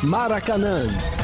Maracanã.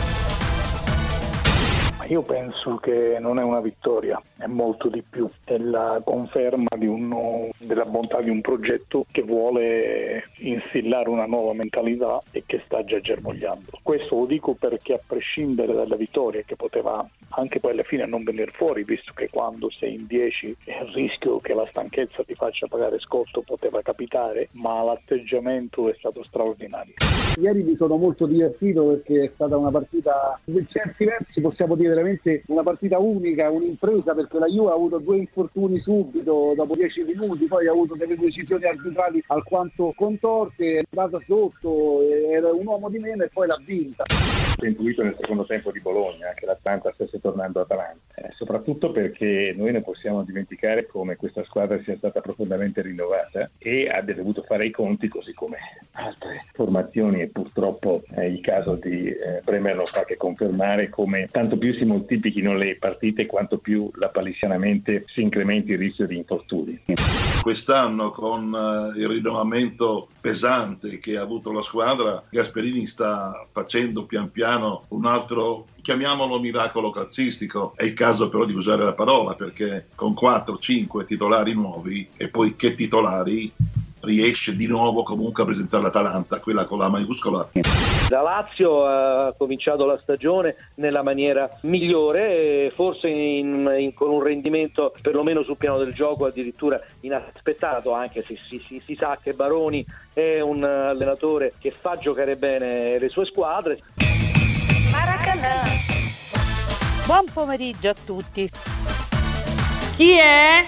Io penso che non è una vittoria, è molto di più, è la conferma della bontà di un progetto che vuole instillare una nuova mentalità e che sta già germogliando. Questo lo dico perché, a prescindere dalla vittoria, che poteva anche poi alla fine non venire fuori, visto che quando sei in 10 il rischio che la stanchezza ti faccia pagare scotto poteva capitare, ma l'atteggiamento è stato straordinario. Ieri mi sono molto divertito perché è stata una partita, in certi versi possiamo dire veramente una partita unica, un'impresa, perché la Juve ha avuto 2 infortuni subito dopo 10 minuti, poi ha avuto delle decisioni arbitrali alquanto contorte, è andata sotto, era un uomo di meno e poi l'ha vinta. Ho intuito nel secondo tempo di Bologna che l'Atalanta stesse tornando avanti, soprattutto perché noi non possiamo dimenticare come questa squadra sia stata profondamente rinnovata e abbia dovuto fare i conti, così come altre formazioni, e purtroppo il caso di Bremer lo fa che confermare come tanto più si moltiplichino le partite, quanto più lapalissianamente si incrementi il rischio di infortuni. Quest'anno, con il rinnovamento pesante che ha avuto la squadra, Gasperini sta facendo pian piano un altro, chiamiamolo miracolo calcistico. È il caso però di usare la parola, perché con 4-5 titolari nuovi, e poi che titolari, riesce di nuovo comunque a presentare l'Atalanta, quella con la maiuscola. La Lazio ha cominciato la stagione nella maniera migliore, forse con un rendimento perlomeno sul piano del gioco addirittura inaspettato, anche se si sa che Baroni è un allenatore che fa giocare bene le sue squadre. Maracanã. Buon pomeriggio a tutti. Chi è?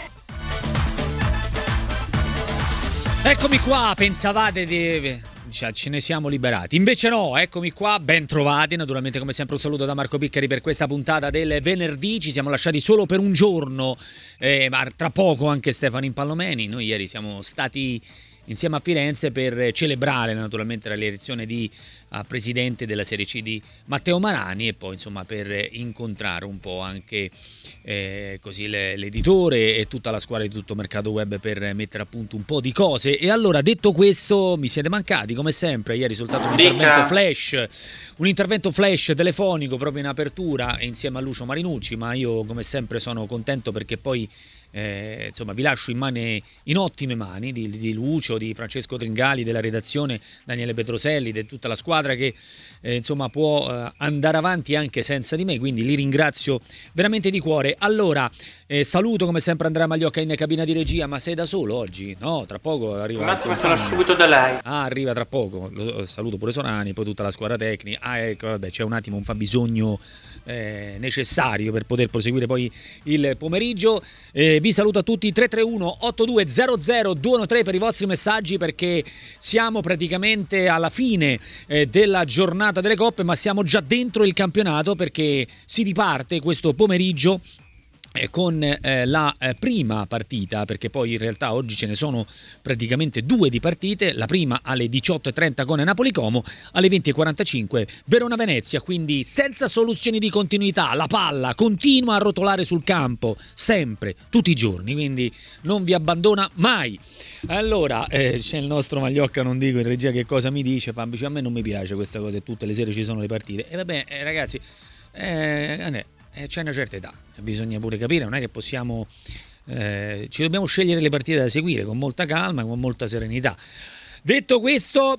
Eccomi qua, pensavate ce ne siamo liberati, invece no, eccomi qua, ben trovati, naturalmente come sempre un saluto da Marco Piccari per questa puntata del venerdì. Ci siamo lasciati solo per un giorno, ma tra poco anche Stefano Impallomeni. Noi ieri siamo stati insieme a Firenze per celebrare naturalmente la rielezione di presidente della Serie C di Matteo Marani, e poi insomma per incontrare un po' anche così l'editore e tutta la squadra di Tutto Mercato Web per mettere a punto un po' di cose. E allora, detto questo, mi siete mancati come sempre. Ieri soltanto un intervento flash telefonico proprio in apertura insieme a Lucio Marinucci, ma io come sempre sono contento perché poi insomma vi lascio in ottime mani di Lucio, di Francesco Tringali, della redazione, Daniele Petroselli, di tutta la squadra che insomma può andare avanti anche senza di me, quindi li ringrazio veramente di cuore. Allora saluto come sempre Andrea Magliocca in cabina di regia. Ma sei da solo oggi? No, tra poco arriva. Un attimo, sono subito da lei. Arriva tra poco. Saluto pure Sonani, poi tutta la squadra tecnica. Ecco, vabbè, c'è un attimo un fabbisogno necessario per poter proseguire poi il pomeriggio. Vi saluto a tutti. 331-8200-213 per i vostri messaggi, perché siamo praticamente alla fine della giornata delle coppe, ma siamo già dentro il campionato, perché si riparte questo pomeriggio con la prima partita, perché poi in realtà oggi ce ne sono praticamente 2 di partite. La prima alle 18:30 con Napoli-Como, alle 20:45 Verona-Venezia, quindi senza soluzioni di continuità. La palla continua a rotolare sul campo sempre, tutti i giorni, quindi non vi abbandona mai. Allora c'è il nostro Magliocca, non dico in regia che cosa mi dice, Fabici, a me non mi piace questa cosa e tutte le sere ci sono le partite. E vabbè, ragazzi, c'è una certa età, bisogna pure capire, non è che possiamo ci dobbiamo scegliere le partite da seguire con molta calma, con molta serenità. Detto questo,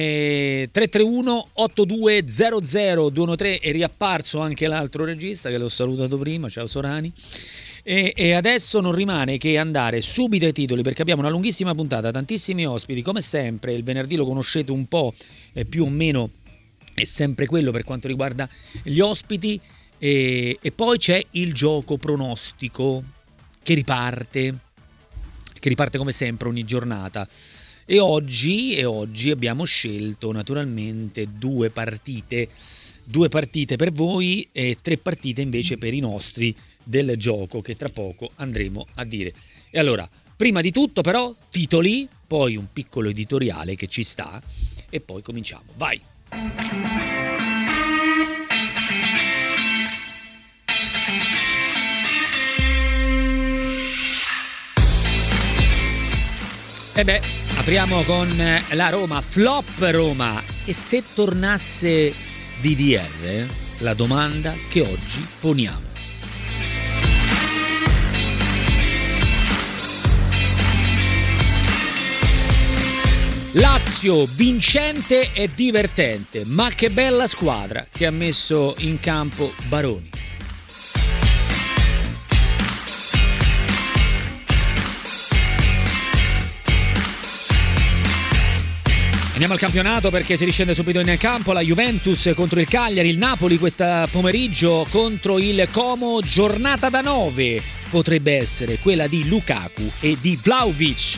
331-8200-213 è riapparso anche l'altro regista che l'ho salutato prima, ciao Sorani. E adesso non rimane che andare subito ai titoli, perché abbiamo una lunghissima puntata, tantissimi ospiti, come sempre. Il venerdì lo conoscete un po', più o meno è sempre quello per quanto riguarda gli ospiti. E poi c'è il gioco pronostico che riparte come sempre ogni giornata, e oggi abbiamo scelto naturalmente 2 partite per voi e 3 partite invece per i nostri del gioco, che tra poco andremo a dire. E allora, prima di tutto però titoli, poi un piccolo editoriale che ci sta e poi cominciamo. Vai! Apriamo con la Roma, flop Roma. E se tornasse DDR, la domanda che oggi poniamo. Lazio vincente e divertente, ma che bella squadra che ha messo in campo Baroni. Andiamo al campionato perché si riscende subito in campo la Juventus contro il Cagliari, il Napoli questa pomeriggio contro il Como, giornata da 9 potrebbe essere quella di Lukaku e di Vlahovic.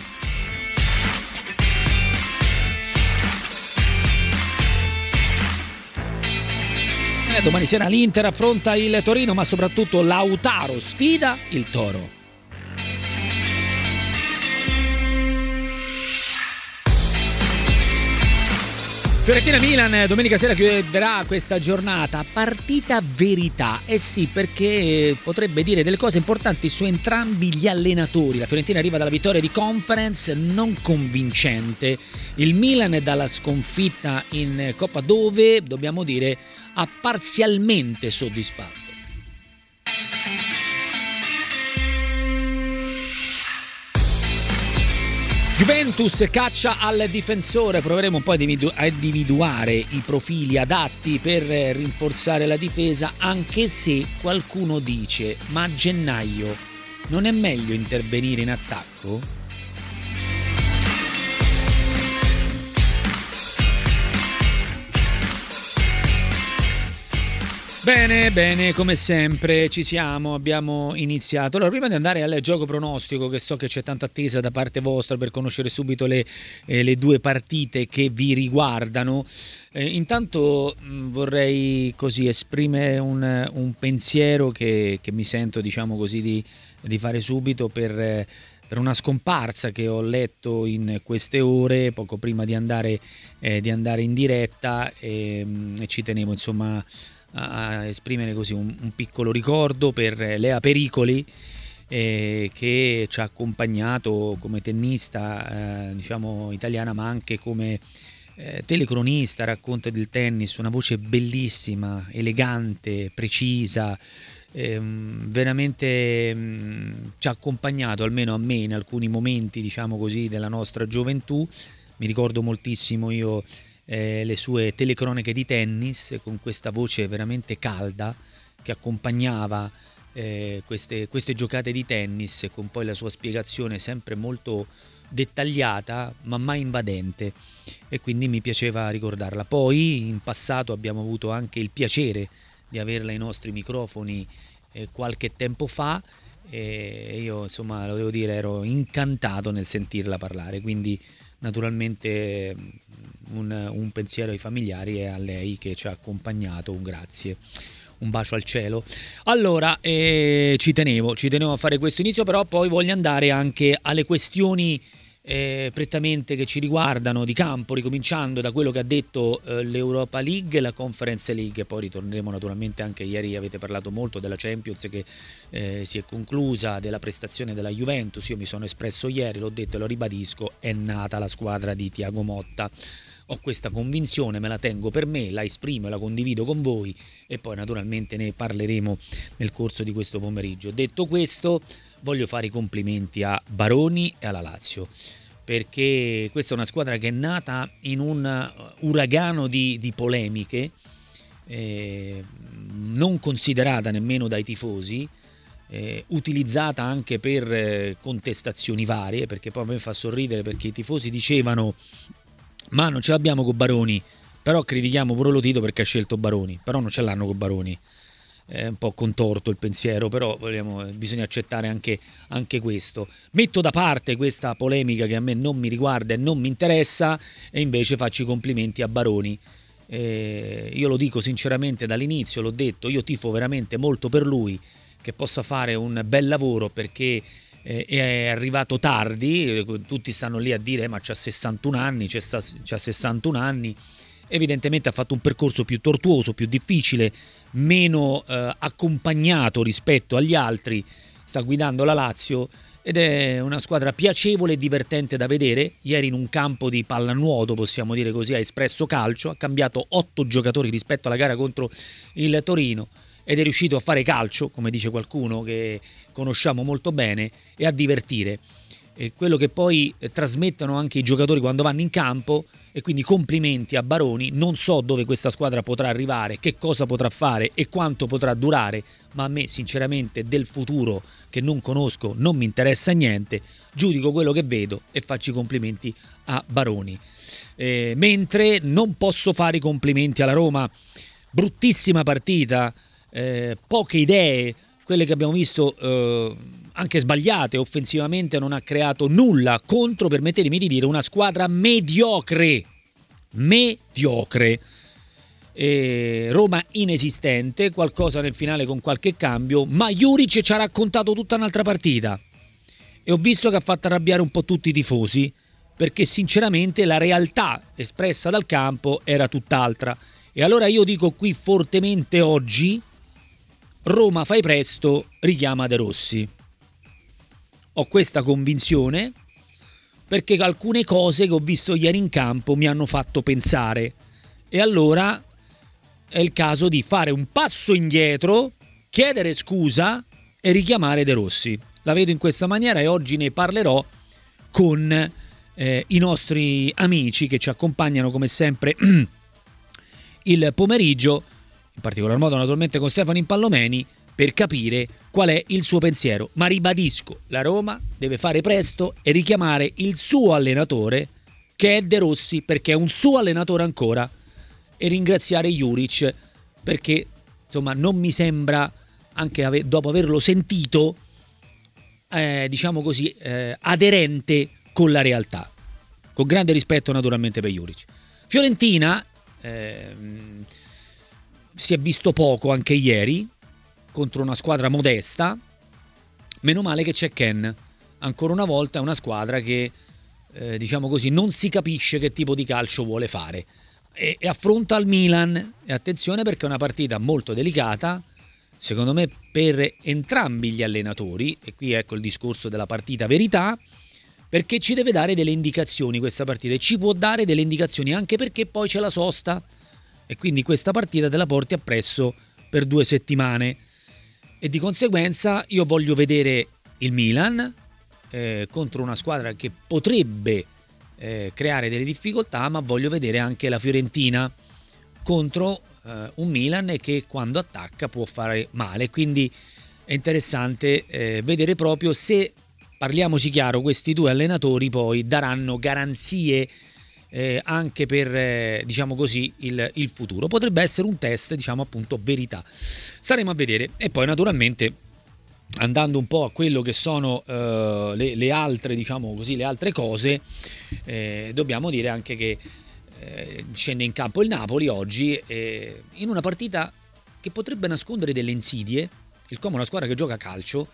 Domani sera l'Inter affronta il Torino, ma soprattutto Lautaro sfida il Toro. Fiorentina-Milan, domenica sera chiuderà questa giornata, partita verità, sì, perché potrebbe dire delle cose importanti su entrambi gli allenatori. La Fiorentina arriva dalla vittoria di Conference non convincente, il Milan dalla sconfitta in Coppa dove, dobbiamo dire, ha parzialmente soddisfatto. Juventus caccia al difensore, proveremo un po' a individuare i profili adatti per rinforzare la difesa, anche se qualcuno dice: ma a gennaio non è meglio intervenire in attacco? Bene, come sempre ci siamo, abbiamo iniziato. Allora, prima di andare al gioco pronostico, che so che c'è tanta attesa da parte vostra per conoscere subito le due partite che vi riguardano, intanto vorrei così esprimere un pensiero che mi sento, diciamo così, di fare subito per una scomparsa che ho letto in queste ore, poco prima di andare in diretta, e ci tenevo insomma a esprimere così un piccolo ricordo per Lea Pericoli, che ci ha accompagnato come tennista diciamo italiana, ma anche come telecronista, racconta del tennis, una voce bellissima, elegante, precisa, veramente ci ha accompagnato, almeno a me, in alcuni momenti, diciamo così, della nostra gioventù. Mi ricordo moltissimo io le sue telecroniche di tennis, con questa voce veramente calda che accompagnava queste giocate di tennis, con poi la sua spiegazione sempre molto dettagliata ma mai invadente, e quindi mi piaceva ricordarla. Poi in passato abbiamo avuto anche il piacere di averla ai nostri microfoni qualche tempo fa, e io insomma lo devo dire, ero incantato nel sentirla parlare, quindi naturalmente un pensiero ai familiari e a lei che ci ha accompagnato, un grazie, un bacio al cielo. Allora, ci tenevo a fare questo inizio, però poi voglio andare anche alle questioni prettamente che ci riguardano di campo, ricominciando da quello che ha detto l'Europa League e la Conference League, e poi ritorneremo naturalmente anche, ieri avete parlato molto della Champions che si è conclusa, della prestazione della Juventus. Io mi sono espresso ieri, l'ho detto e lo ribadisco, è nata la squadra di Thiago Motta. Ho questa convinzione, me la tengo per me, la esprimo e la condivido con voi, e poi naturalmente ne parleremo nel corso di questo pomeriggio. Detto questo, voglio fare i complimenti a Baroni e alla Lazio, perché questa è una squadra che è nata in un uragano di polemiche, non considerata nemmeno dai tifosi, utilizzata anche per contestazioni varie, perché poi a me fa sorridere, perché i tifosi dicevano: ma non ce l'abbiamo con Baroni, però critichiamo pure lo Tito perché ha scelto Baroni, però non ce l'hanno con Baroni. È un po' contorto il pensiero, però bisogna accettare anche questo. Metto da parte questa polemica che a me non mi riguarda e non mi interessa, e invece faccio i complimenti a Baroni. Io lo dico sinceramente dall'inizio, l'ho detto, io tifo veramente molto per lui, che possa fare un bel lavoro, perché è arrivato tardi, tutti stanno lì a dire ma c'ha 61 anni, c'ha 61 anni, evidentemente ha fatto un percorso più tortuoso, più difficile, meno accompagnato rispetto agli altri, sta guidando la Lazio, ed è una squadra piacevole e divertente da vedere. Ieri in un campo di pallanuoto, possiamo dire così, ha espresso calcio, ha cambiato 8 giocatori rispetto alla gara contro il Torino ed è riuscito a fare calcio, come dice qualcuno che conosciamo molto bene, e a divertire. E quello che poi trasmettono anche i giocatori quando vanno in campo, e quindi complimenti a Baroni. Non so dove questa squadra potrà arrivare, che cosa potrà fare e quanto potrà durare, ma a me sinceramente del futuro che non conosco non mi interessa niente, giudico quello che vedo e faccio i complimenti a Baroni. Mentre non posso fare i complimenti alla Roma, bruttissima partita, poche idee, quelle che abbiamo visto anche sbagliate, offensivamente non ha creato nulla contro, permettetemi di dire, una squadra mediocre. Roma inesistente, qualcosa nel finale con qualche cambio, ma Juric ci ha raccontato tutta un'altra partita e ho visto che ha fatto arrabbiare un po' tutti i tifosi, perché sinceramente la realtà espressa dal campo era tutt'altra. E allora io dico qui fortemente oggi: Roma, fai presto, richiama De Rossi. Ho questa convinzione perché alcune cose che ho visto ieri in campo mi hanno fatto pensare, e allora è il caso di fare un passo indietro, chiedere scusa e richiamare De Rossi. La vedo in questa maniera e oggi ne parlerò con i nostri amici che ci accompagnano come sempre il pomeriggio, in particolar modo naturalmente con Stefano Impallomeni, per capire qual è il suo pensiero. Ma ribadisco, la Roma deve fare presto e richiamare il suo allenatore, che è De Rossi, perché è un suo allenatore ancora, e ringraziare Juric, perché insomma non mi sembra, anche dopo averlo sentito, diciamo così, aderente con la realtà. Con grande rispetto naturalmente per Juric. Fiorentina si è visto poco anche ieri contro una squadra modesta. Meno male che c'è Ken. Ancora una volta è una squadra che diciamo così non si capisce che tipo di calcio vuole fare, e affronta il Milan. E attenzione, perché è una partita molto delicata secondo me per entrambi gli allenatori, e qui ecco il discorso della partita verità, perché ci deve dare delle indicazioni questa partita, e ci può dare delle indicazioni anche perché poi c'è la sosta, e quindi questa partita te la porti appresso per 2 settimane, e di conseguenza io voglio vedere il Milan contro una squadra che potrebbe creare delle difficoltà, ma voglio vedere anche la Fiorentina contro un Milan che quando attacca può fare male. Quindi è interessante vedere proprio se, parliamoci chiaro, questi 2 allenatori poi daranno garanzie anche per diciamo così il futuro. Potrebbe essere un test, diciamo appunto verità, staremo a vedere. E poi naturalmente, andando un po' a quello che sono le altre, diciamo così, le altre cose, dobbiamo dire anche che scende in campo il Napoli oggi in una partita che potrebbe nascondere delle insidie. Il Como è una squadra che gioca a calcio,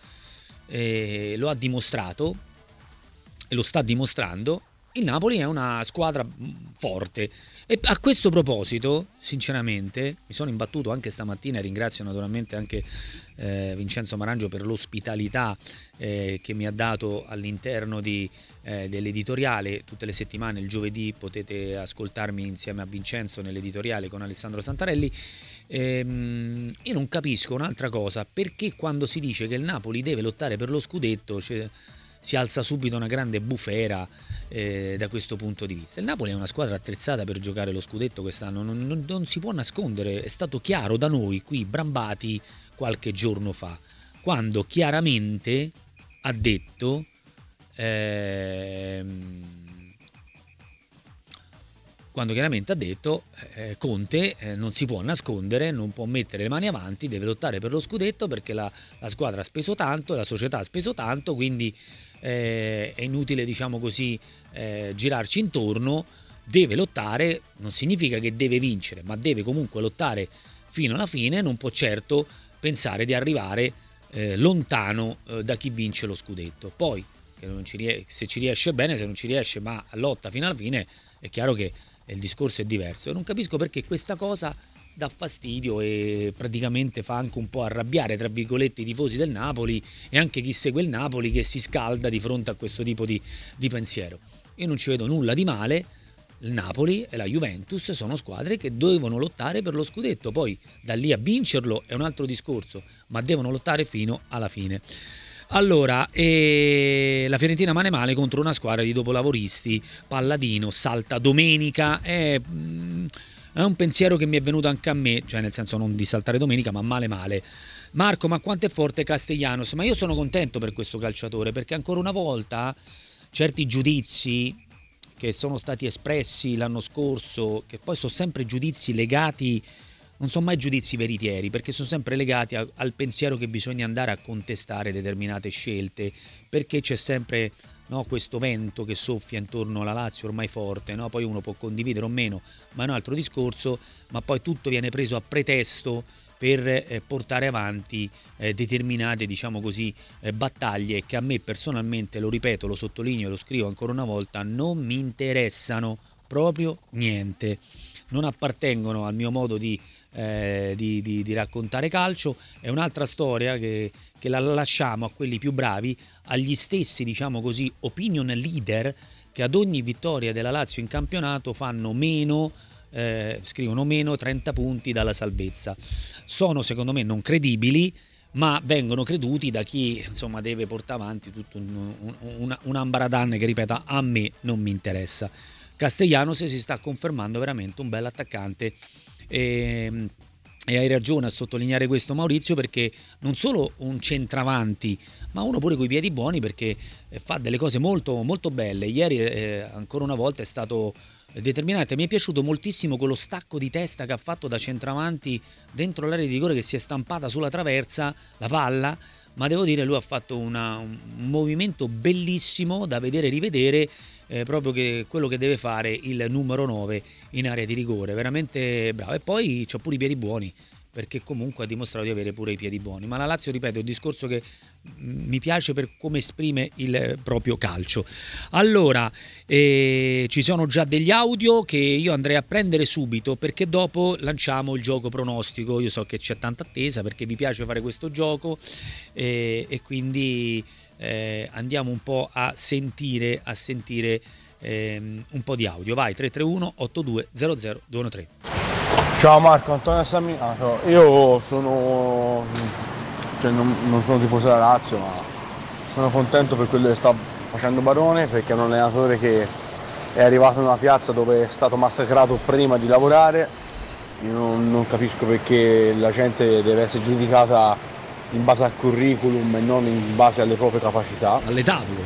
lo ha dimostrato e lo sta dimostrando. Il Napoli è una squadra forte, e a questo proposito sinceramente mi sono imbattuto anche stamattina, e ringrazio naturalmente anche Vincenzo Marangio per l'ospitalità che mi ha dato all'interno dell'editoriale. Tutte le settimane il giovedì potete ascoltarmi insieme a Vincenzo nell'editoriale con Alessandro Santarelli. Io non capisco un'altra cosa: perché quando si dice che il Napoli deve lottare per lo scudetto si alza subito una grande bufera da questo punto di vista. Il Napoli è una squadra attrezzata per giocare lo scudetto quest'anno, non si può nascondere. È stato chiaro da noi qui Brambati qualche giorno fa, quando chiaramente ha detto Conte non si può nascondere, non può mettere le mani avanti, deve lottare per lo scudetto, perché la squadra ha speso tanto, la società ha speso tanto, quindi è inutile, diciamo così, girarci intorno. Deve lottare, non significa che deve vincere, ma deve comunque lottare fino alla fine. Non può certo pensare di arrivare lontano da chi vince lo scudetto. Poi se ci riesce bene, se non ci riesce ma lotta fino alla fine, è chiaro che il discorso è diverso. E non capisco perché questa cosa dà fastidio e praticamente fa anche un po' arrabbiare, tra virgolette, i tifosi del Napoli e anche chi segue il Napoli, che si scalda di fronte a questo tipo di pensiero. Io non ci vedo nulla di male. Il Napoli e la Juventus sono squadre che devono lottare per lo scudetto, poi da lì a vincerlo è un altro discorso, ma devono lottare fino alla fine. Allora, la Fiorentina male contro una squadra di dopolavoristi, Palladino, salta domenica, è un pensiero che mi è venuto anche a me, cioè nel senso non di saltare domenica, ma male. Marco, ma quanto è forte Castellanos? Ma io sono contento per questo calciatore, perché ancora una volta certi giudizi che sono stati espressi l'anno scorso, che poi sono sempre giudizi legati, non sono mai giudizi veritieri, perché sono sempre legati al pensiero che bisogna andare a contestare determinate scelte, perché c'è sempre, no, questo vento che soffia intorno alla Lazio ormai forte, no? Poi uno può condividere o meno, ma è un altro discorso, ma poi tutto viene preso a pretesto per portare avanti determinate, diciamo così, battaglie che a me personalmente, lo ripeto, lo sottolineo, lo scrivo ancora una volta, non mi interessano proprio niente, non appartengono al mio modo di raccontare calcio. È un'altra storia che la lasciamo a quelli più bravi, agli stessi, diciamo così, opinion leader che ad ogni vittoria della Lazio in campionato scrivono meno 30 punti dalla salvezza. Sono secondo me non credibili, ma vengono creduti da chi insomma deve portare avanti tutto un ambaradan che, ripeto, a me non mi interessa. Castellanos si sta confermando veramente un bel attaccante e hai ragione a sottolineare questo, Maurizio, perché non solo un centravanti, ma uno pure coi piedi buoni, perché fa delle cose molto, molto belle. Ieri ancora una volta è stato determinante. Mi è piaciuto moltissimo quello stacco di testa che ha fatto da centravanti dentro l'area di rigore, che si è stampata sulla traversa la palla, ma devo dire lui ha fatto un movimento bellissimo da vedere e rivedere, proprio che quello che deve fare il numero 9 in area di rigore, veramente bravo. E poi c'ha pure i piedi buoni, perché comunque ha dimostrato di avere pure i piedi buoni. Ma la Lazio, ripeto, è un discorso che mi piace per come esprime il proprio calcio. Allora, ci sono già degli audio che io andrei a prendere subito, perché dopo lanciamo il gioco pronostico. Io so che c'è tanta attesa, perché vi piace fare questo gioco, e quindi andiamo un po' a sentire un po' di audio. Vai, 331 82 00 213. Ciao Marco, Antonio Samminato. Io sono, non sono tifoso della Lazio, ma sono contento per quello che sta facendo Barone, perché è un allenatore che è arrivato in una piazza dove è stato massacrato prima di lavorare. Io non capisco perché la gente deve essere giudicata in base al curriculum e non in base alle proprie capacità. Alle tavole.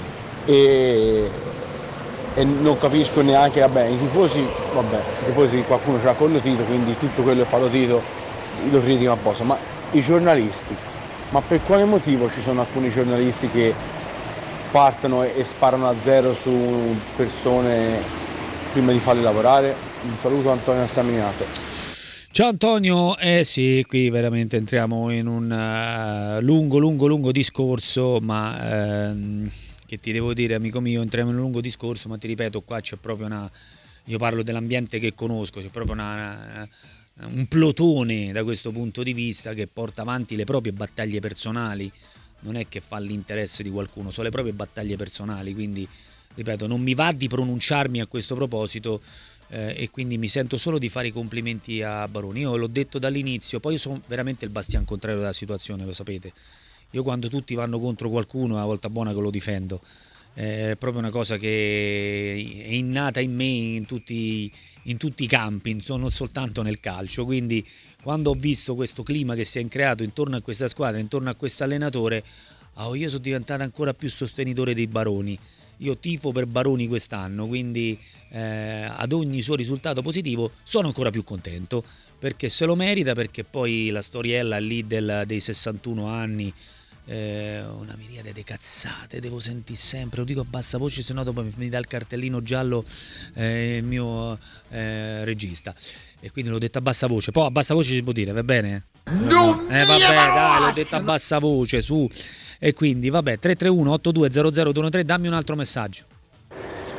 E non capisco neanche, i tifosi qualcuno ce l'ha con Tito, quindi tutto quello che fa Tito lo critica apposta, ma i giornalisti, ma per quale motivo ci sono alcuni giornalisti che partono e sparano a zero su persone prima di farle lavorare? Un saluto, Antonio Staminato. Ciao Antonio, sì, qui veramente entriamo in un lungo discorso, ma che ti devo dire, amico mio, entriamo in un lungo discorso, ma ti ripeto, qua c'è proprio io parlo dell'ambiente che conosco, c'è proprio un plotone da questo punto di vista che porta avanti le proprie battaglie personali, non è che fa l'interesse di qualcuno, sono le proprie battaglie personali, quindi ripeto, non mi va di pronunciarmi a questo proposito, e quindi mi sento solo di fare i complimenti a Baroni. Io l'ho detto dall'inizio, poi io sono veramente il bastian contrario della situazione, lo sapete. Io quando tutti vanno contro qualcuno è una volta buona che lo difendo, è proprio una cosa che è innata in me in tutti i campi, non soltanto nel calcio. Quindi quando ho visto questo clima che si è creato intorno a questa squadra, intorno a questo allenatore, io sono diventato ancora più sostenitore dei Baroni. Io tifo per Baroni quest'anno, quindi ad ogni suo risultato positivo sono ancora più contento, perché se lo merita, perché poi la storiella lì dei 61 anni, una miriade di cazzate devo sentire sempre, lo dico a bassa voce, se no dopo mi dà il cartellino giallo il mio regista, e quindi l'ho detto a bassa voce. Poi a bassa voce si può dire, va bene? Vabbè, dai, l'ho detto a bassa voce, su. E quindi vabbè, 331 82 00 213, dammi un altro messaggio.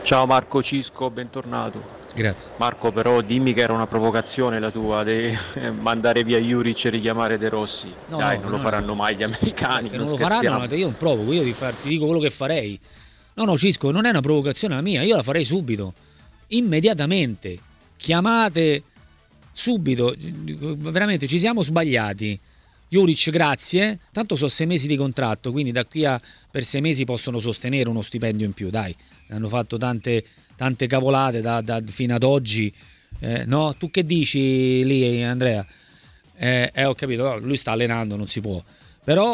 Ciao Marco Cisco, bentornato. Grazie. Marco, però dimmi che era una provocazione la tua di mandare via Juric e richiamare De Rossi. No, Dai, no, non lo no, faranno no. mai gli americani. Che non non lo scherziamo. faranno, io non provoco, io ti dico quello che farei. No, Cisco, non è una provocazione la mia, io la farei subito, immediatamente. Chiamate subito, veramente ci siamo sbagliati. Juric, grazie, tanto sono 6 mesi di contratto, quindi da qui a per 6 mesi possono sostenere uno stipendio in più, dai. Hanno fatto tante cavolate fino ad oggi. No, tu che dici lì, Andrea? Ho capito, no, lui sta allenando, non si può. Però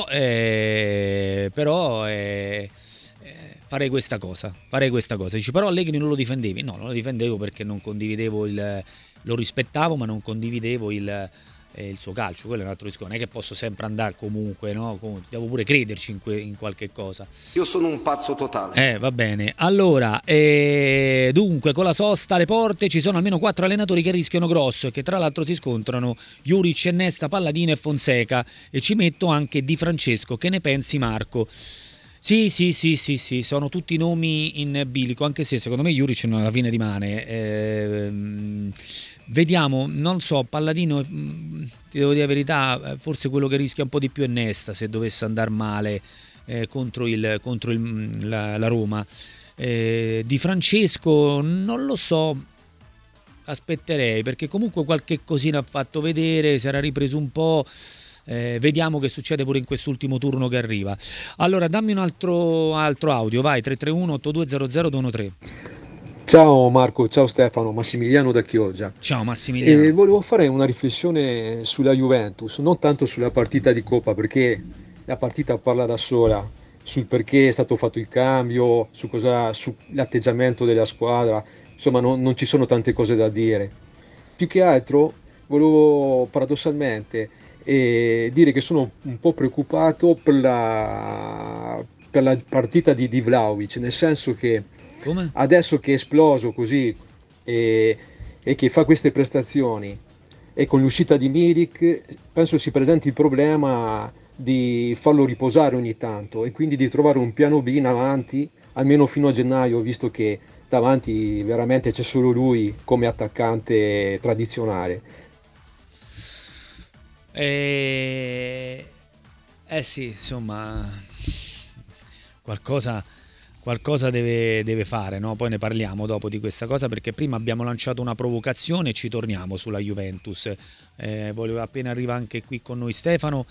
farei questa cosa. Dici, però Allegri non lo difendevi? No, non lo difendevo perché non condividevo lo rispettavo, ma non condividevo il suo calcio. Quello è un altro discorso. Non è che posso sempre andare comunque, no? Devo pure crederci in qualche cosa. Io sono un pazzo totale. Va bene. Allora, dunque, con la sosta alle porte ci sono almeno 4 allenatori che rischiano grosso e che tra l'altro si scontrano: Juric, Nesta, Palladino e Fonseca. E ci metto anche Di Francesco. Che ne pensi, Marco? Sì, sono tutti nomi in bilico, anche se secondo me Juric alla fine rimane. Vediamo, non so, Palladino, ti devo dire la verità, forse quello che rischia un po' di più è Nesta se dovesse andare male contro la Roma. Di Francesco non lo so, aspetterei, perché comunque qualche cosina ha fatto vedere, si era ripreso un po'. Vediamo che succede pure in quest'ultimo turno che arriva. Allora dammi un altro audio, vai, 331-8200-213. Ciao Marco, ciao Stefano, Massimiliano da Chioggia. Ciao Massimiliano. Volevo fare una riflessione sulla Juventus, non tanto sulla partita di Coppa, perché la partita parla da sola, sul perché è stato fatto il cambio, sull'atteggiamento della squadra, insomma non ci sono tante cose da dire. Più che altro volevo paradossalmente dire che sono un po' preoccupato per la partita di Vlahovic, nel senso che come? Adesso che è esploso così e che fa queste prestazioni e con l'uscita di Milik, penso si presenti il problema di farlo riposare ogni tanto e quindi di trovare un piano B in avanti, almeno fino a gennaio, visto che davanti veramente c'è solo lui come attaccante tradizionale. Sì, insomma, qualcosa deve fare, no? Poi ne parliamo dopo di questa cosa, perché prima abbiamo lanciato una provocazione e ci torniamo sulla Juventus. Voleva appena arriva anche qui con noi Stefano.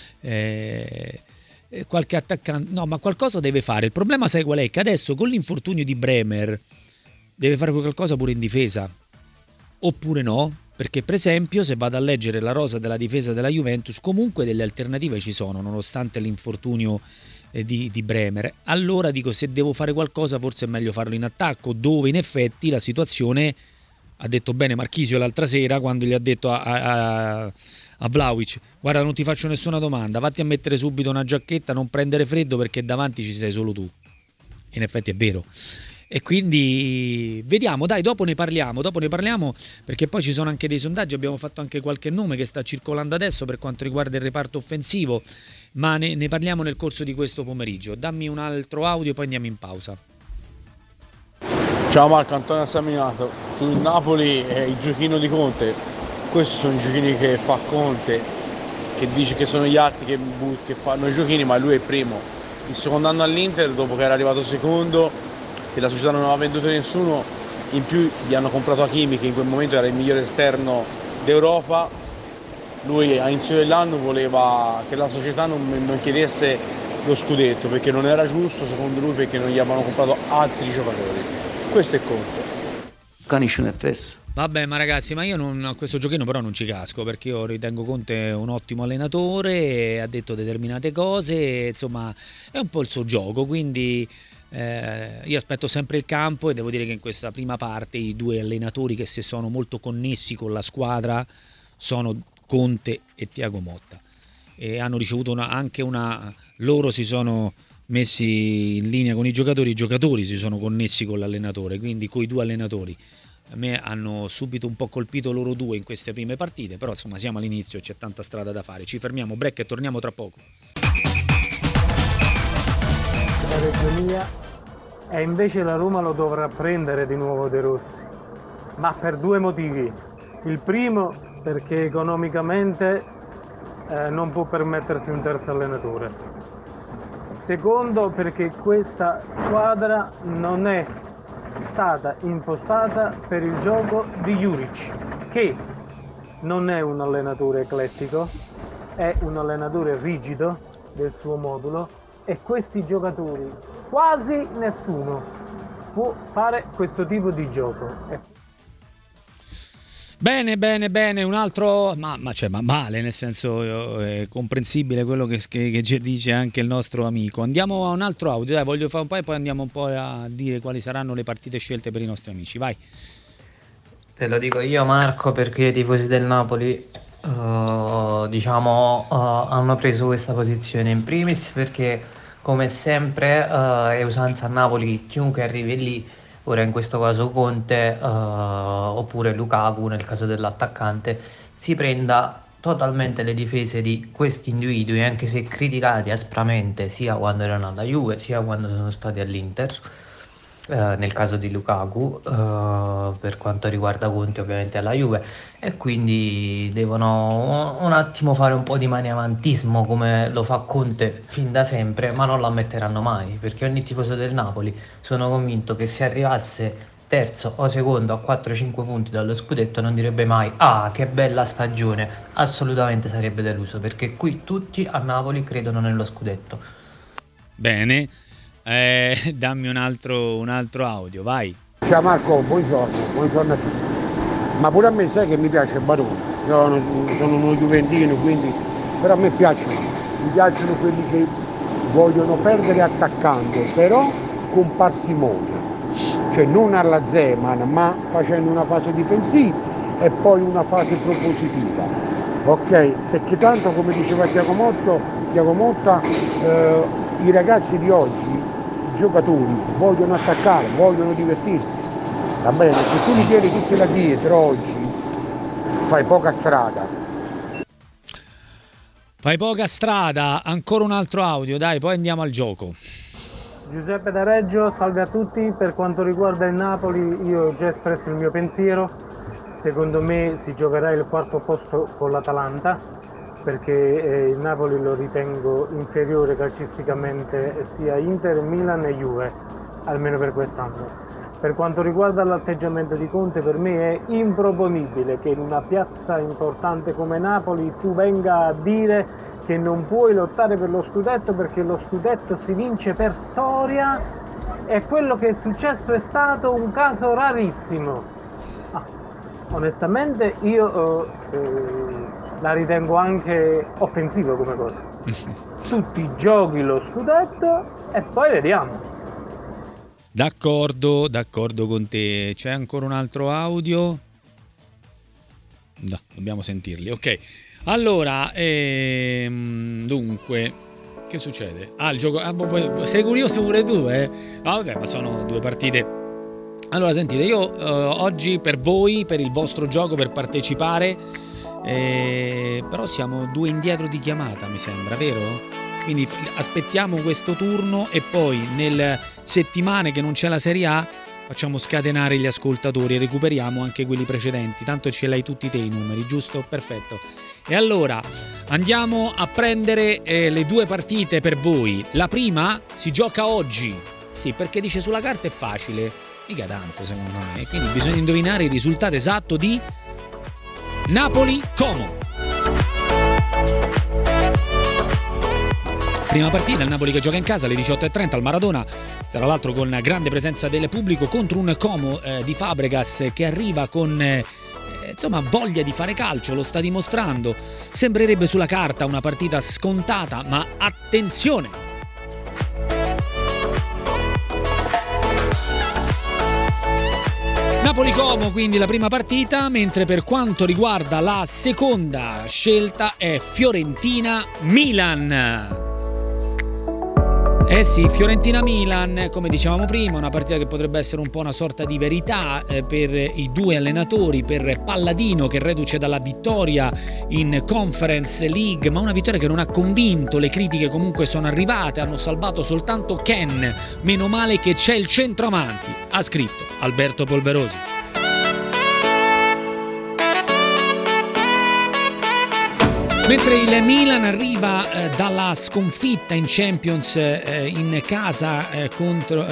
Qualche attaccante, no, ma qualcosa deve fare. Il problema sai qual è? Che adesso con l'infortunio di Bremer deve fare qualcosa pure in difesa, oppure no? Perché per esempio se vado a leggere la rosa della difesa della Juventus, comunque delle alternative ci sono nonostante l'infortunio di Bremer. Allora dico, se devo fare qualcosa forse è meglio farlo in attacco, dove in effetti la situazione, ha detto bene Marchisio l'altra sera quando gli ha detto a Vlahovic: guarda, non ti faccio nessuna domanda, vatti a mettere subito una giacchetta, non prendere freddo perché davanti ci sei solo tu. In effetti è vero. E quindi vediamo, dai, dopo ne parliamo, perché poi ci sono anche dei sondaggi, abbiamo fatto anche qualche nome che sta circolando adesso per quanto riguarda il reparto offensivo, ma ne parliamo nel corso di questo pomeriggio. Dammi un altro audio e poi andiamo in pausa. Ciao Marco, Antonio Saminato. Sul Napoli il giochino di Conte, questi sono i giochini che fa Conte, che dice che sono gli altri che fanno i giochini, ma lui è il primo. Il secondo anno all'Inter, dopo che era arrivato secondo, che la società non aveva venduto nessuno, in più gli hanno comprato Hakimi, che in quel momento era il migliore esterno d'Europa. Lui all'inizio dell'anno voleva che la società non chiedesse lo scudetto, perché non era giusto secondo lui, perché non gli avevano comprato altri giocatori. Questo è Conte. Canisce un FS. Vabbè, ma ragazzi, ma io a questo giochino però non ci casco, perché io ritengo Conte un ottimo allenatore, ha detto determinate cose, insomma è un po' il suo gioco, quindi io aspetto sempre il campo e devo dire che in questa prima parte i due allenatori che si sono molto connessi con la squadra sono Conte e Thiago Motta, e hanno ricevuto loro si sono messi in linea con i giocatori si sono connessi con l'allenatore, quindi con i due allenatori. A me hanno subito un po' colpito loro due in queste prime partite, però insomma siamo all'inizio e c'è tanta strada da fare. Ci fermiamo, break e torniamo tra poco. La Reggio Emilia e invece la Roma lo dovrà prendere di nuovo De Rossi, ma per due motivi. Il primo perché economicamente non può permettersi un terzo allenatore. Secondo perché questa squadra non è stata impostata per il gioco di Juric, che non è un allenatore eclettico, è un allenatore rigido del suo modulo, e questi giocatori, quasi nessuno, può fare questo tipo di gioco. Bene, un altro, ma male, nel senso è comprensibile quello che dice anche il nostro amico. Andiamo a un altro audio, dai, voglio fare un po' e poi andiamo un po' a dire quali saranno le partite scelte per i nostri amici, vai. Te lo dico io, Marco, perché i tifosi del Napoli hanno preso questa posizione in primis perché, come sempre, è usanza a Napoli chiunque arrivi lì, ora in questo caso Conte oppure Lukaku nel caso dell'attaccante, si prenda totalmente le difese di questi individui, anche se criticati aspramente sia quando erano alla Juve sia quando sono stati all'Inter, nel caso di Lukaku, per quanto riguarda Conte ovviamente alla Juve, e quindi devono un attimo fare un po' di maniavantismo come lo fa Conte fin da sempre, ma non lo ammetteranno mai, perché ogni tifoso del Napoli, sono convinto che se arrivasse terzo o secondo a 4-5 punti dallo scudetto non direbbe mai "ah, che bella stagione", assolutamente sarebbe deluso, perché qui tutti a Napoli credono nello scudetto. Bene, dammi un altro audio, vai. Ciao Marco, buongiorno a tutti. Ma pure a me sai che mi piace Baroni, io sono uno juventino, quindi, però a me mi piacciono quelli che vogliono perdere attaccando, però con parsimonia, cioè non alla Zeman, ma facendo una fase difensiva e poi una fase propositiva, ok? Perché tanto, come diceva Tiago Motta, i ragazzi di oggi, i giocatori, vogliono attaccare, vogliono divertirsi, va bene? Se tu li tieni tutti là dietro oggi fai poca strada. Ancora un altro audio, dai, poi andiamo al gioco. Giuseppe da Reggio, salve a tutti. Per quanto riguarda il Napoli, io ho già espresso il mio pensiero. Secondo me si giocherà il quarto posto con l'Atalanta, perché il Napoli lo ritengo inferiore calcisticamente sia Inter, Milan e Juve, almeno per quest'anno. Per quanto riguarda l'atteggiamento di Conte, per me è improponibile che in una piazza importante come Napoli tu venga a dire che non puoi lottare per lo scudetto perché lo scudetto si vince per storia, e quello che è successo è stato un caso rarissimo. Onestamente io la ritengo anche offensiva come cosa. Tutti giochi lo scudetto e poi vediamo. D'accordo con te. C'è ancora un altro audio? No, dobbiamo sentirli. Ok. Allora, dunque, che succede? Il gioco. Sei curioso pure tu, vabbè, ma sono due partite. Allora, sentite, io oggi per voi, per il vostro gioco, per partecipare, però siamo 2 indietro di chiamata, mi sembra, vero? Quindi aspettiamo questo turno e poi nelle settimane che non c'è la Serie A facciamo scatenare gli ascoltatori e recuperiamo anche quelli precedenti. Tanto ce l'hai tutti te i numeri, giusto? Perfetto. E allora andiamo a prendere le 2 partite per voi. La prima si gioca oggi. Sì, perché dice sulla carta è facile. Mica tanto, secondo me. Quindi bisogna indovinare il risultato esatto di Napoli-Como. Prima partita, il Napoli che gioca in casa alle 18:30 al Maradona, tra l'altro con grande presenza del pubblico, contro un Como di Fabregas che arriva con voglia di fare calcio, lo sta dimostrando. Sembrerebbe sulla carta una partita scontata, ma attenzione! Napoli-Como, quindi la prima partita, mentre per quanto riguarda la seconda scelta è Fiorentina-Milan. Eh sì, Fiorentina-Milan, come dicevamo prima, una partita che potrebbe essere un po' una sorta di verità per i due allenatori, per Palladino che reduce dalla vittoria in Conference League, ma una vittoria che non ha convinto, le critiche comunque sono arrivate, hanno salvato soltanto Ken, meno male che c'è il centravanti, ha scritto Alberto Polverosi. Mentre il Milan arriva dalla sconfitta in Champions in casa con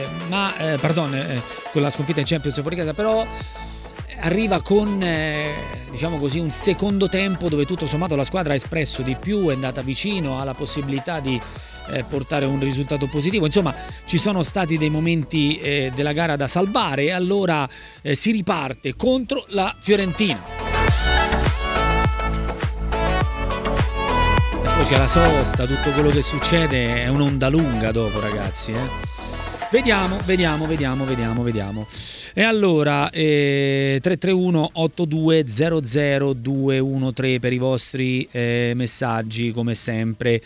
la sconfitta in Champions fuori casa, però arriva con diciamo così un secondo tempo dove tutto sommato la squadra ha espresso di più, è andata vicino alla possibilità di portare un risultato positivo. Insomma, ci sono stati dei momenti della gara da salvare e allora si riparte contro la Fiorentina. Poi c'è la sosta, tutto quello che succede è un'onda lunga dopo, ragazzi. Vediamo. E allora 331 8200 213 per i vostri messaggi, come sempre,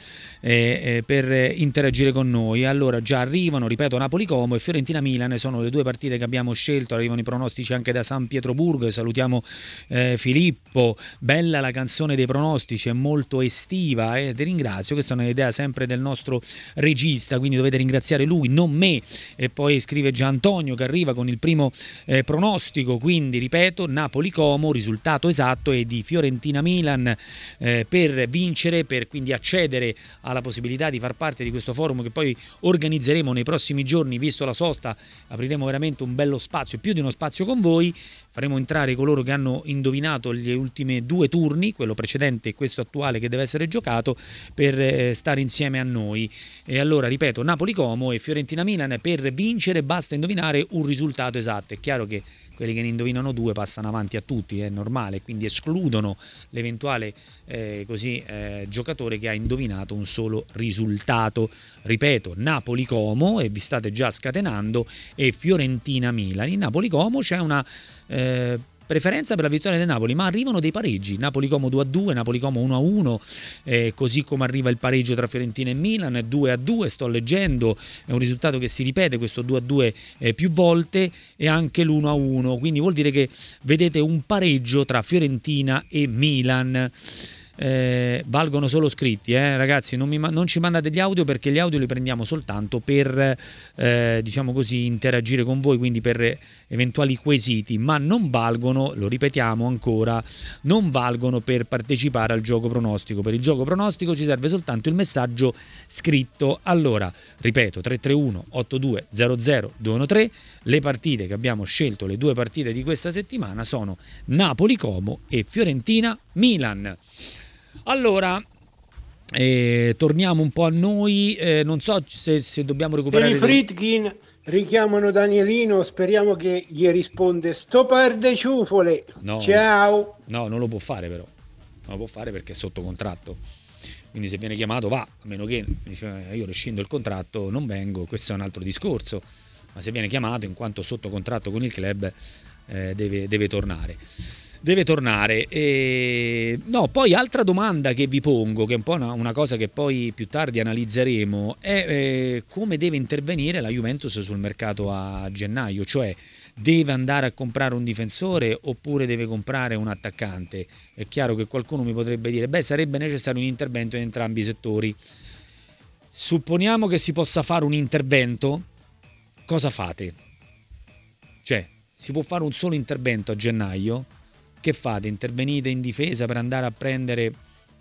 per interagire con noi. Allora già arrivano, ripeto, Napoli-Como e Fiorentina-Milan sono le due partite che abbiamo scelto. Arrivano i pronostici anche da San Pietroburgo. Salutiamo Filippo, bella la canzone dei pronostici, è molto estiva, ti ringrazio. Questa è un'idea sempre del nostro regista, quindi dovete ringraziare lui, non me. E poi scrive già Antonio che arriva con il primo pronostico, quindi ripeto, Napoli-Como, risultato esatto è di Fiorentina-Milan per vincere, per quindi accedere alla possibilità di far parte di questo forum che poi organizzeremo nei prossimi giorni. Visto la sosta, apriremo veramente un bello spazio, più di uno spazio con voi. Faremo entrare coloro che hanno indovinato gli ultimi due turni, quello precedente e questo attuale che deve essere giocato, per stare insieme a noi. E allora ripeto, Napoli-Como e Fiorentina-Milan, per vincere basta indovinare un risultato esatto. È chiaro che quelli che ne indovinano due passano avanti a tutti, è normale, quindi escludono l'eventuale giocatore che ha indovinato un solo risultato. Ripeto, Napoli-Como, e vi state già scatenando, e Fiorentina-Milan. In Napoli-Como c'è una preferenza per la vittoria del Napoli, ma arrivano dei pareggi. Napoli-Como 2-2, Napoli-Como 1-1, così come arriva il pareggio tra Fiorentina e Milan 2-2, sto leggendo, è un risultato che si ripete questo 2-2 più volte, e anche l'1-1, quindi vuol dire che vedete un pareggio tra Fiorentina e Milan. Valgono solo scritti, ragazzi, non ci mandate gli audio, perché gli audio li prendiamo soltanto per diciamo così interagire con voi, quindi per eventuali quesiti, ma non valgono, lo ripetiamo ancora, non valgono per partecipare al gioco pronostico. Per il gioco pronostico ci serve soltanto il messaggio scritto. Allora ripeto, 331 8200 213. Le partite che abbiamo scelto, le due partite di questa settimana, sono Napoli-Como e Fiorentina-Milan. Allora, torniamo un po' a noi, non so se dobbiamo recuperare... I Friedkin richiamano Danielino, speriamo che gli risponde sto per de ciufole. No, ciao. No, non lo può fare, però non lo può fare perché è sotto contratto, quindi se viene chiamato va, a meno che dice, io rescindo il contratto, non vengo, questo è un altro discorso, ma se viene chiamato in quanto sotto contratto con il club deve tornare. No, poi altra domanda che vi pongo, che è un po' una cosa che poi più tardi analizzeremo, è come deve intervenire la Juventus sul mercato a gennaio, cioè deve andare a comprare un difensore oppure deve comprare un attaccante. È chiaro che qualcuno mi potrebbe dire, sarebbe necessario un intervento in entrambi i settori. Supponiamo che si possa fare un intervento, cosa fate? Cioè, si può fare un solo intervento a gennaio? Che fate? Intervenite in difesa per andare a prendere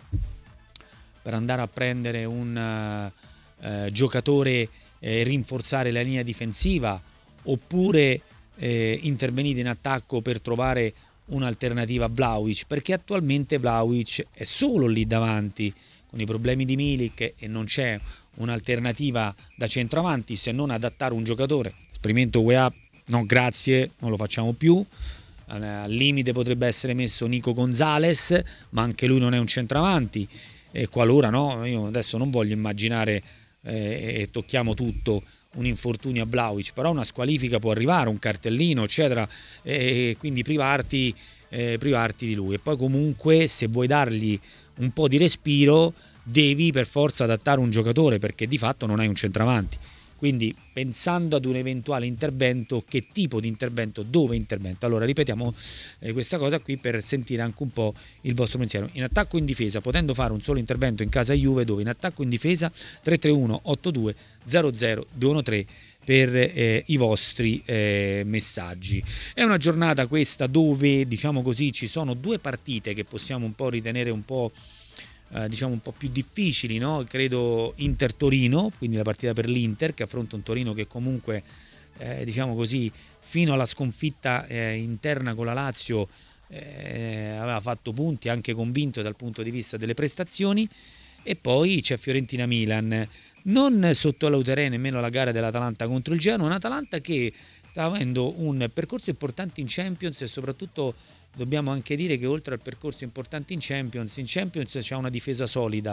un giocatore e rinforzare la linea difensiva, oppure intervenite in attacco per trovare un'alternativa a Vlahovic, perché attualmente Vlahovic è solo lì davanti con i problemi di Milik e non c'è un'alternativa da centravanti se non adattare un giocatore. Esperimento UEA, no grazie, non lo facciamo più. Al limite potrebbe essere messo Nico Gonzalez, ma anche lui non è un centravanti, e qualora no, io adesso non voglio immaginare e tocchiamo tutto un infortunio a Vlahovic, però una squalifica può arrivare, un cartellino eccetera, e quindi privarti di lui. E poi comunque se vuoi dargli un po' di respiro devi per forza adattare un giocatore, perché di fatto non hai un centravanti. Quindi pensando ad un eventuale intervento, che tipo di intervento, dove intervento? Allora ripetiamo questa cosa qui per sentire anche un po' il vostro pensiero. In attacco o in difesa, potendo fare un solo intervento in casa Juve, dove in attacco o in difesa 331 82 00 213 per i vostri messaggi. È una giornata questa dove, diciamo così, ci sono due partite che possiamo un po' ritenere un po' diciamo un po' più difficili, no? Credo Inter-Torino, quindi la partita per l'Inter che affronta un Torino che comunque diciamo così fino alla sconfitta interna con la Lazio aveva fatto punti, anche convinto dal punto di vista delle prestazioni. E poi c'è Fiorentina-Milan. Non sottovaluterei nemmeno la gara dell'Atalanta contro il Genoa, un'Atalanta che sta avendo un percorso importante in Champions, e soprattutto dobbiamo anche dire che oltre al percorso importante in Champions c'è una difesa solida,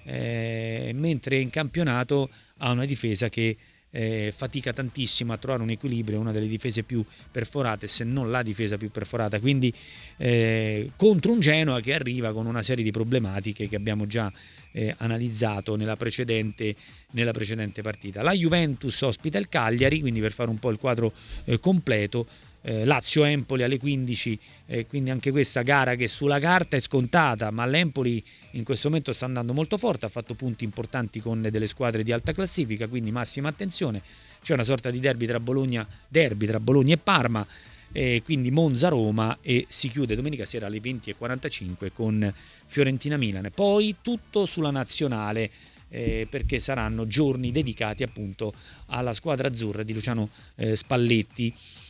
mentre in campionato ha una difesa che fatica tantissimo a trovare un equilibrio, è una delle difese più perforate, se non la difesa più perforata, quindi contro un Genoa che arriva con una serie di problematiche che abbiamo già analizzato nella precedente partita. La Juventus ospita il Cagliari, quindi per fare un po' il quadro completo, Lazio-Empoli alle 15, quindi anche questa gara che sulla carta è scontata, ma l'Empoli in questo momento sta andando molto forte, ha fatto punti importanti con delle squadre di alta classifica, quindi massima attenzione. C'è una sorta di derby tra Bologna e Parma, quindi Monza-Roma, e si chiude domenica sera alle 20:45 con Fiorentina-Milan. Poi tutto sulla nazionale, perché saranno giorni dedicati appunto alla squadra azzurra di Luciano Spalletti.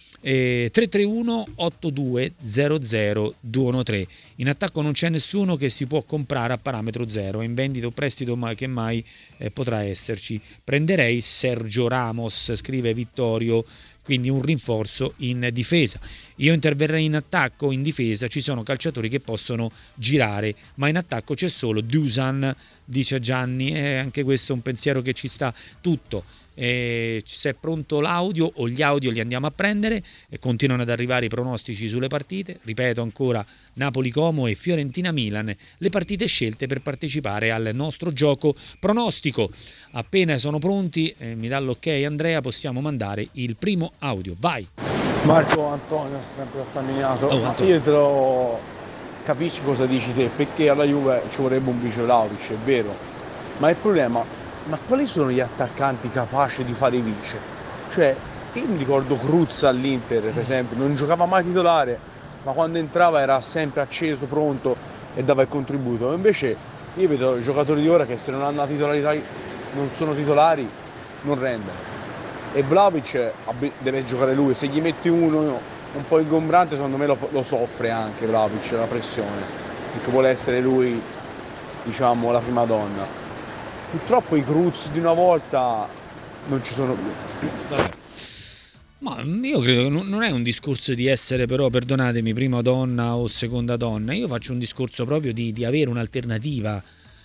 331 82 00 213. In attacco non c'è nessuno che si può comprare a parametro zero, è in vendita o prestito ma che mai potrà esserci. Prenderei Sergio Ramos, scrive Vittorio, quindi un rinforzo in difesa. Io interverrei in attacco, in difesa ci sono calciatori che possono girare, ma in attacco c'è solo Dusan, dice Gianni, anche questo è un pensiero che ci sta tutto. Se è pronto l'audio o gli audio li andiamo a prendere, continuano ad arrivare i pronostici sulle partite, ripeto ancora, Napoli-Como e Fiorentina-Milan, le partite scelte per partecipare al nostro gioco pronostico. Appena sono pronti, mi dà l'ok Andrea, possiamo mandare il primo audio, vai. Marco, Antonio, sempre da San Miniato. Io te lo capisci cosa dici te, perché alla Juve ci vorrebbe un vice Vlahovic, è vero, ma il problema, ma quali sono gli attaccanti capaci di fare i vice? Cioè, io mi ricordo Cruz all'Inter, per esempio, non giocava mai titolare, ma quando entrava era sempre acceso, pronto e dava il contributo. Invece io vedo i giocatori di ora che se non hanno la titolarità, non sono titolari, non rendono. E Vlahovic deve giocare lui, se gli metti uno un po' ingombrante, secondo me lo soffre anche Vlahovic, la pressione, perché vuole essere lui, diciamo, la prima donna. Purtroppo i Cruz di una volta non ci sono più. Vabbè. Ma io credo che non è un discorso di essere, però, perdonatemi, prima donna o seconda donna. Io faccio un discorso proprio di avere un'alternativa,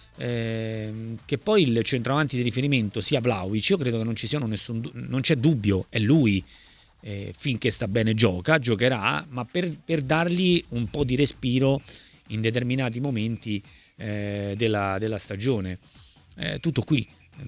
che poi il centravanti di riferimento sia Vlahovic. Io credo che non ci sia non c'è dubbio, è lui, finché sta bene giocherà, ma per dargli un po' di respiro in determinati momenti della stagione. Tutto qui.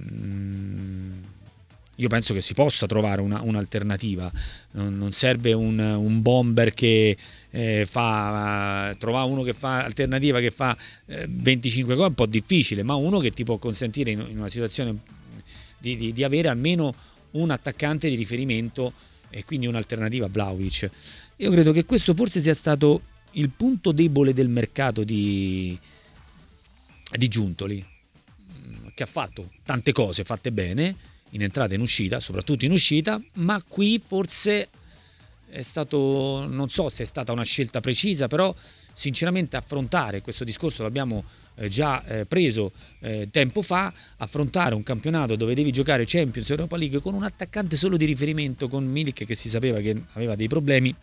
Io penso che si possa trovare un'alternativa. Non serve un bomber che trovare uno che fa alternativa, che fa 25 gol è un po' difficile, ma uno che ti può consentire in una situazione di avere almeno un attaccante di riferimento, e quindi un'alternativa a Vlahovic. Io credo che questo forse sia stato il punto debole del mercato di Giuntoli, che ha fatto tante cose fatte bene in entrata e in uscita, soprattutto in uscita, ma qui forse è stato, non so se è stata una scelta precisa, però sinceramente affrontare questo discorso l'abbiamo già preso tempo fa, affrontare un campionato dove devi giocare Champions, Europa League con un attaccante solo di riferimento, con Milik che si sapeva che aveva dei problemi,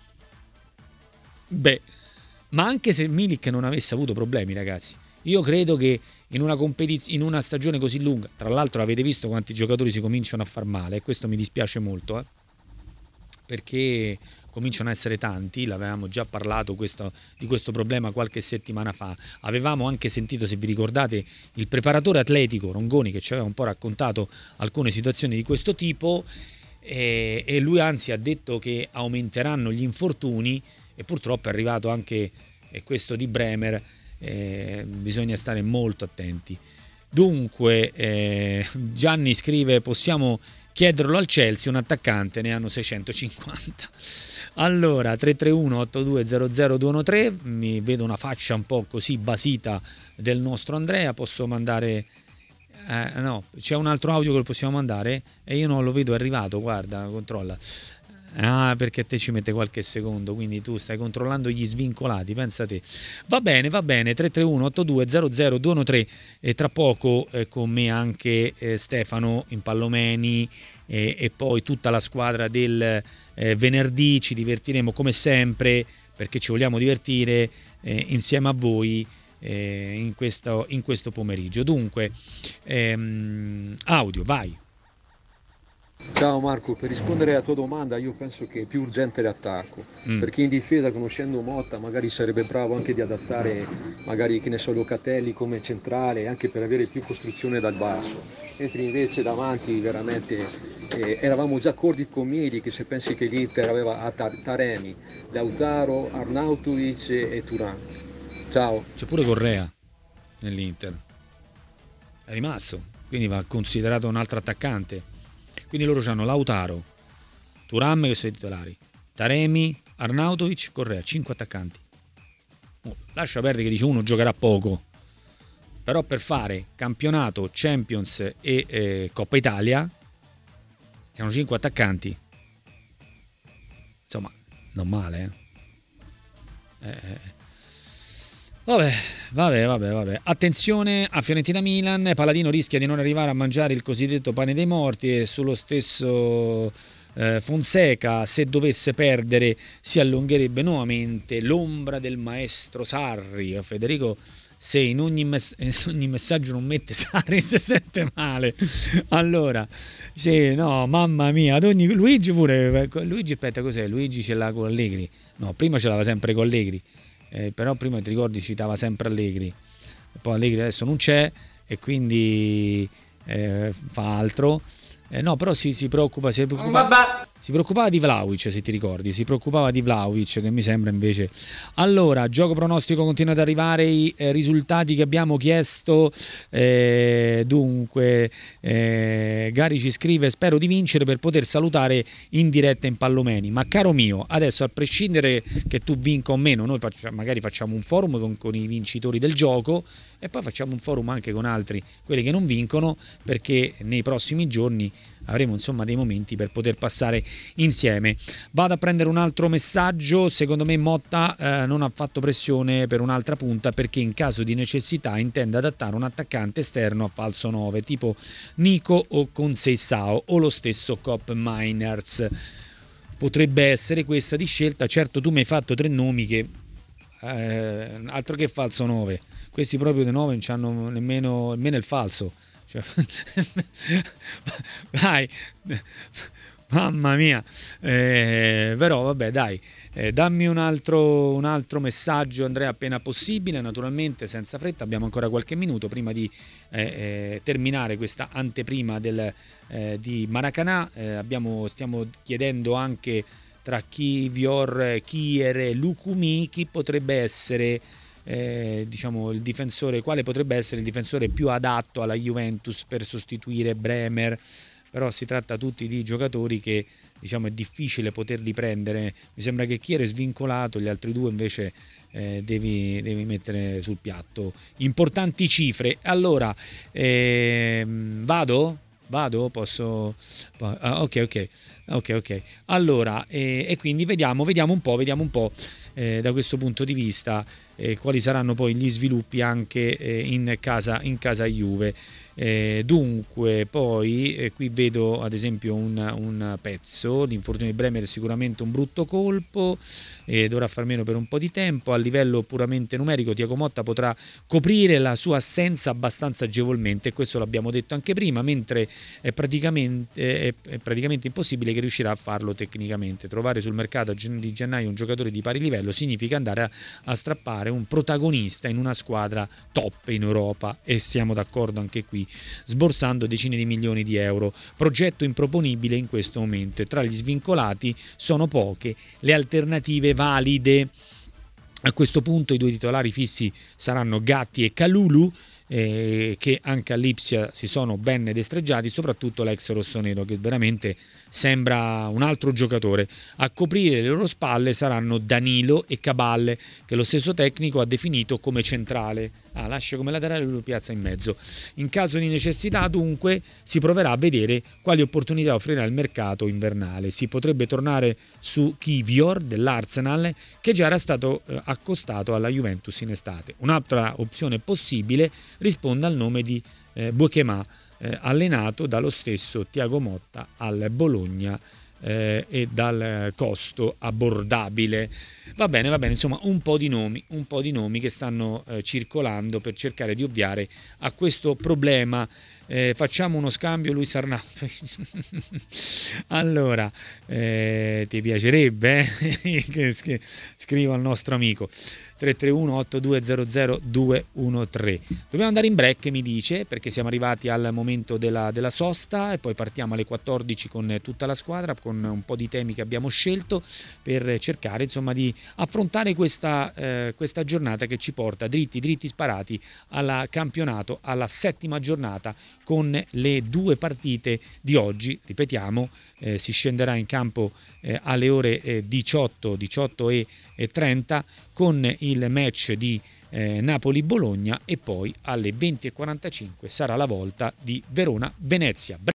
ma anche se Milik non avesse avuto problemi, ragazzi, io credo che in una stagione così lunga, tra l'altro avete visto quanti giocatori si cominciano a far male, e questo mi dispiace molto, perché cominciano a essere tanti, l'avevamo già parlato di questo problema qualche settimana fa, avevamo anche sentito, se vi ricordate, il preparatore atletico Rongoni che ci aveva un po' raccontato alcune situazioni di questo tipo, e lui anzi ha detto che aumenteranno gli infortuni, e purtroppo è arrivato anche questo di Bremer, bisogna stare molto attenti. Dunque Gianni scrive: possiamo chiederlo al Chelsea, un attaccante, ne hanno 650. Allora 331-8200-213, mi vedo una faccia un po' così basita del nostro Andrea, posso mandare no, c'è un altro audio che lo possiamo mandare e io non lo vedo, è arrivato, guarda, controlla. Perché te ci mette qualche secondo, quindi tu stai controllando gli svincolati, pensa te. Va bene, 331-8200-213, e tra poco con me anche Stefano Impallomeni e poi tutta la squadra del venerdì. Ci divertiremo come sempre, perché ci vogliamo divertire insieme a voi in questo pomeriggio. Dunque audio, vai. Ciao Marco, per rispondere alla tua domanda, io penso che è più urgente l'attacco, perché in difesa, conoscendo Motta, magari sarebbe bravo anche di adattare, magari, che ne so, Locatelli come centrale, anche per avere più costruzione dal basso, mentre invece davanti veramente eravamo già accordi con Mieli, che se pensi che l'Inter aveva Taremi, Lautaro, Arnautovic e Thuram. Ciao. C'è pure Correa nell'Inter, è rimasto, quindi va considerato un altro attaccante. Quindi loro hanno Lautaro, Thuram che sono i titolari, Taremi, Arnautovic, Correa, 5 attaccanti. Lascia perdere che dice uno giocherà poco, però per fare campionato, Champions e Coppa Italia, che hanno 5 attaccanti, insomma, non male, Vabbè. Attenzione a Fiorentina-Milan, Paladino rischia di non arrivare a mangiare il cosiddetto pane dei morti, e sullo stesso Fonseca, se dovesse perdere, si allungherebbe nuovamente l'ombra del maestro Sarri. Federico, se in ogni messaggio non mette Sarri si sente male. Allora, no, mamma mia, ad ogni Luigi pure, Luigi, aspetta, cos'è? Luigi ce l'ha con Allegri? No, prima ce l'aveva sempre con Allegri. Però prima ti ricordi citava sempre Allegri, poi Allegri adesso non c'è e quindi fa altro. No, però si preoccupava di Vlahovic, se ti ricordi, si preoccupava di Vlahovic, che mi sembra invece. Allora, gioco pronostico, continua ad arrivare i risultati che abbiamo chiesto. Dunque Gary ci scrive: spero di vincere per poter salutare in diretta Impallomeni. Ma caro mio, adesso, a prescindere che tu vinca o meno, noi magari facciamo un forum con i vincitori del gioco, e poi facciamo un forum anche con altri, quelli che non vincono, perché nei prossimi giorni avremo insomma dei momenti per poter passare insieme. Vado a prendere un altro messaggio. Secondo me Motta non ha fatto pressione per un'altra punta, perché in caso di necessità intende adattare un attaccante esterno a falso 9 tipo Nico o Conceição o lo stesso Cop Miners. Potrebbe essere questa di scelta. Certo, tu mi hai fatto 3 nomi che altro che falso 9, questi proprio di 9 non c'hanno nemmeno il falso, cioè, dai, mamma mia, però vabbè, dai, dammi un altro messaggio, Andrea, appena possibile, naturalmente senza fretta, abbiamo ancora qualche minuto prima di terminare questa anteprima di Maracanã. Stiamo chiedendo anche tra Kivior, Kier e Lukumi chi potrebbe essere diciamo il difensore, quale potrebbe essere il difensore più adatto alla Juventus per sostituire Bremer. Però si tratta tutti di giocatori che diciamo è difficile poterli prendere. Mi sembra che Kier è svincolato, gli altri 2 invece devi mettere sul piatto importanti cifre. Allora vado? Posso? Ok. Allora, e quindi vediamo un po' da questo punto di vista quali saranno poi gli sviluppi anche in casa Juve. Dunque poi qui vedo ad esempio un pezzo, l'infortunio di Bremer è sicuramente un brutto colpo e dovrà far meno per un po' di tempo. A livello puramente numerico Thiago Motta potrà coprire la sua assenza abbastanza agevolmente, questo l'abbiamo detto anche prima, mentre è praticamente impossibile che riuscirà a farlo tecnicamente. Trovare sul mercato di gennaio un giocatore di pari livello significa andare a strappare un protagonista in una squadra top in Europa, e siamo d'accordo anche qui, sborsando decine di milioni di euro. Progetto improponibile in questo momento, e tra gli svincolati sono poche le alternative valide. A questo punto i due titolari fissi saranno Gatti e Kalulu, che anche all'Ipsia si sono ben destreggiati, soprattutto l'ex rossonero, che veramente sembra un altro giocatore. A coprire le loro spalle saranno Danilo e Cabal, che lo stesso tecnico ha definito come centrale. Lascia come laterale, lo piazza in mezzo. In caso di necessità, dunque, si proverà a vedere quali opportunità offrirà il mercato invernale. Si potrebbe tornare su Kivior dell'Arsenal, che già era stato accostato alla Juventus in estate. Un'altra opzione possibile risponde al nome di Buekema, allenato dallo stesso Thiago Motta al Bologna, e dal costo abbordabile. Va bene, insomma un po' di nomi che stanno circolando per cercare di ovviare a questo problema. Facciamo uno scambio, Luis Arnauto. Allora, ti piacerebbe che scrivo al nostro amico 331-8200-213. Dobbiamo andare in break, mi dice, perché siamo arrivati al momento della sosta, e poi partiamo alle 14 con tutta la squadra, con un po' di temi che abbiamo scelto per cercare insomma di affrontare questa giornata che ci porta dritti sparati al campionato, alla 7ª giornata, con le 2 partite di oggi. Ripetiamo, si scenderà in campo alle ore 18:30 con il match di Napoli-Bologna, e poi alle 20:45 sarà la volta di Verona-Venezia.